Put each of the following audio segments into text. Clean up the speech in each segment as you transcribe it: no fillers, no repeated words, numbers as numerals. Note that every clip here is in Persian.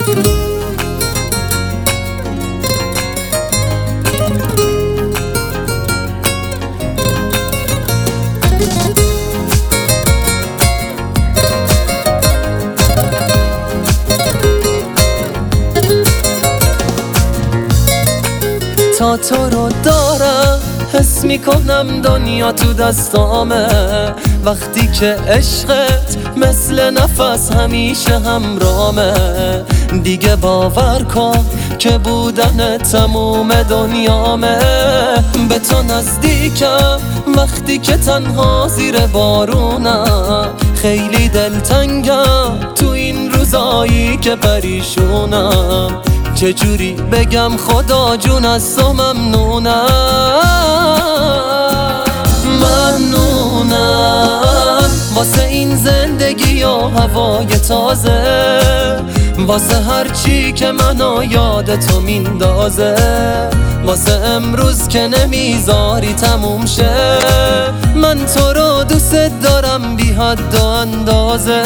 تا تو رو دارم حس میکنم دنیا تو دستامه، وقتی که عشقت مثل نفس همیشه همرامه. دیگه باور کن که بودن تموم دنیامه. به تو نزدیکم وقتی که تنها زیر بارونم، خیلی دلتنگم تو این روزایی که پریشونم. چجوری بگم خدا جون از تو ممنونم. ممنونم واسه این زندگی و هوای تازه، واسه هر چی که منو یاد تو میندازه، واسه امروز که نمیذاری تموم شه. من تو رو دوست دارم بی حد و اندازه.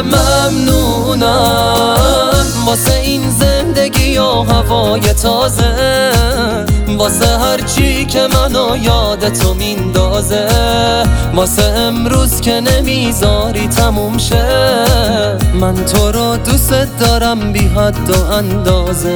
ممنونم واسه این زندگی و هوای تازه، واسه هر چی که منو یاد تو میندازه، واسه امروز که نمیذاری تموم شه. من تو رو دوست دارم بی حد و اندازه.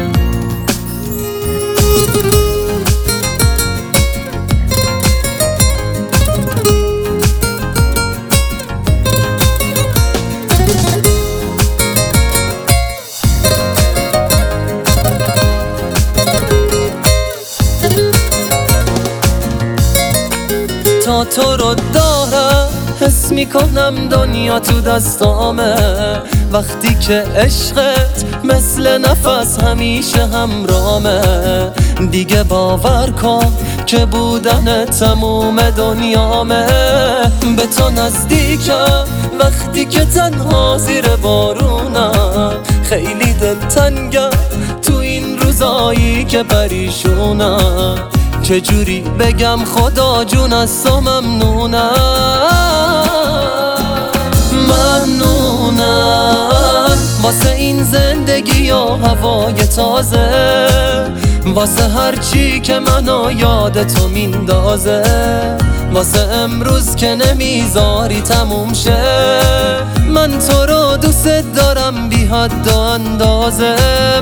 تا تو رو دارم حس میکنم دنیا تو دستامه، وقتی که عشقت مثل نفس همیشه همرامه. دیگه باور کن که بودن تموم دنیامه. به تو نزدیکم وقتی که تنها زیر بارونم، خیلی دلتنگم تو این روزایی که پریشونم. چجوری بگم خدا جون از تو ممنونم. ممنونم واسه این زندگی و هوای تازه، واسه هر چی که منو یاد تو میندازه، واسه امروز که نمیذاری تموم شه. من تو رو دوست دارم بی حد و اندازه.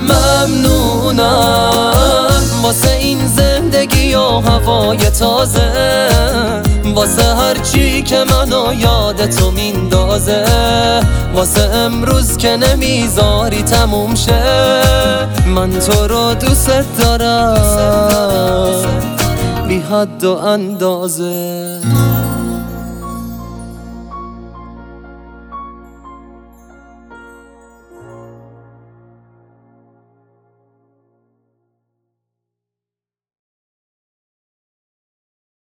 ممنونم واسه این زندگی و هوای تازه، واسه هر چی که منو یاد تو میندازه، واسه امروز که نمیذاری تموم شه. من تو رو دوست دارم بی حد و اندازه.